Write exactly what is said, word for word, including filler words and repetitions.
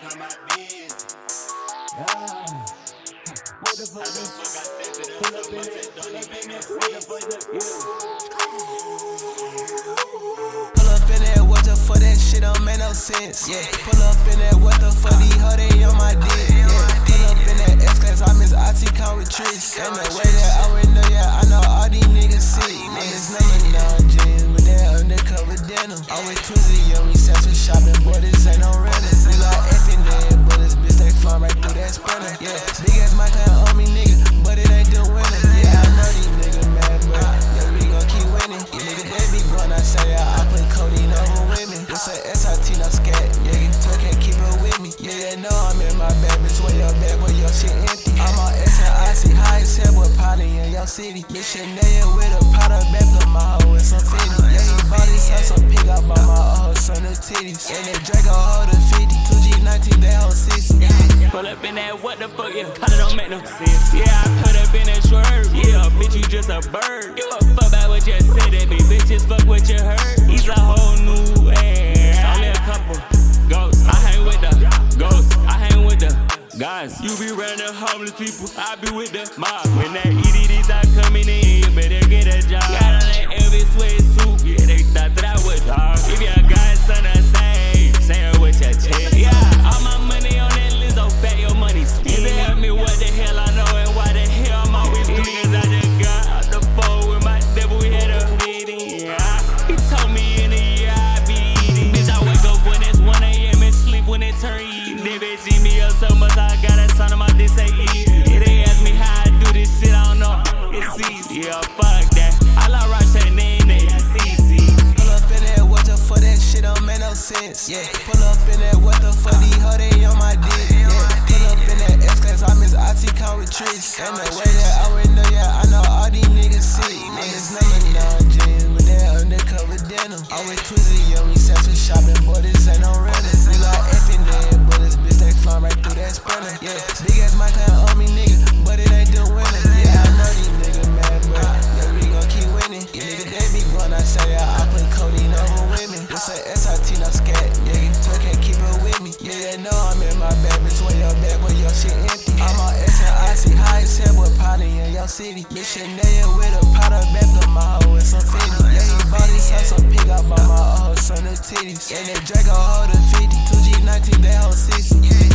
on my business. Ah. What the fuck? Pull up in it, pull up in it, what the fuck? Pull up in it, what the fuck? That shit don't make no sense. Yeah. Pull up in it, what the fuck? These hoe they on my dick. Yeah. Pull up in that S-Class, I miss I T come with tricks. And the way that I already know, yeah, I know all these niggas sick. Niggas know me now, jeans, but they undercover denim. Always twisted, yeah, we session shopping, boy, this ain't no rental. We like effing dead bullets, bitch, they flying right through that sprinter. Yeah, big ass mic on me, nigga, but it ain't the winner. Yeah, I know these niggas mad, but yeah, we gon' keep winning. You niggas, they be going, I say, yeah, I put codeine over women. It's a S I T, no scat, nigga, so can't keep it with me. Yeah, they know I'm in my bag, bitch, where your bag, where your shit empty. I'm on S and I C, high as hell, but party in your city. Bitch, Chanel with a powder back of my hoe with some fifty. Yeah, he bought his house, some pig up on my old son of titties. And that Draco hold a fifty, two G nineteen, they hold sixty. Pull up in that, what the fuck, yeah, kinda don't make no sense. Yeah, I put up in that swerve, yeah, bitch, you just a bird. Give a fuck about what you said at me, bitches, fuck what you heard. He's a whole new ass, only a couple ghosts. I hang with the ghosts, I hang with the guys. You be running homeless people, I be with the mob. When that E D Ds are coming in, you better get a job. Got on that Elvis sweatsuit, yeah, they thought that I was dog. If your guys son the same, say it with your chest. Yeah, all my money on that Lizzo, fat your money skin. They ask me what the hell I know and why the hell I'm always niggas I just got out the phone with my devil, we had a meeting. Yeah, he told me in a year I be eating. Bitch, I wake up when it's one A M and sleep when it turn evening. They bitch eat me up so much I got a sign on my dick say easy. Yeah, they ask me how I do this shit, I don't know. It's easy. Yeah, fuck that. I love Roche and then they C C. Pull up in that, what the fuck? That shit don't make no sense. Yeah. Pull up in that, what the fuck? These hoe they on my dick. Yeah. Pull up in that S-Class, I miss I T come with tricks. And the way that I already know, yeah, I know all these niggas sick. Niggas know me now, jeans, but they undercover denim. Always twisted, yeah, we session shopping, boy, this ain't no rental. We like effing dead bullets, bitch, they flying right through that sprinter. Yeah, big ass mic on me, nigga, but it ain't the winner. Yeah, I know these niggas mad, but yeah, we gon' keep winning. You niggas, they be going, I say, yeah, I put codeine over women. It's a S I T, no scat, nigga, so can't keep it with me. Yeah, they know I'm in my bag, bitch, where your bag, where your shit empty. I'm on S and I C, high as hell, but party in your city. Bitch, Chanel with a powder back of my hoe with some fifty. Yeah, he bought his house, some pig up on my old son of titties. And that Draco hold a fifty, two G nineteen, they hold sixty.